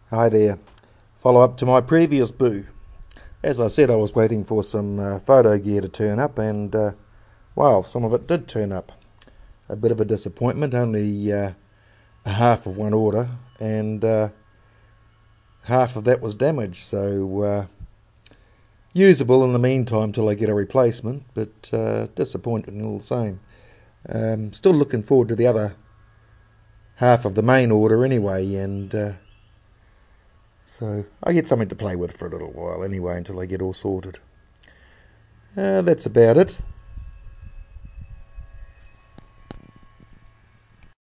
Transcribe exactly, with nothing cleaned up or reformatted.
Hi there. Follow up to my previous boo. As I said, I was waiting for some uh, photo gear to turn up, and uh, wow, some of it did turn up. A bit of a disappointment, only uh, a half of one order, and uh, half of that was damaged, so uh, usable in the meantime till I get a replacement, but uh, disappointing all the same. Um, still looking forward to the other half of the main order anyway, and uh, so I get something to play with for a little while anyway until I get all sorted. Uh, that's about it.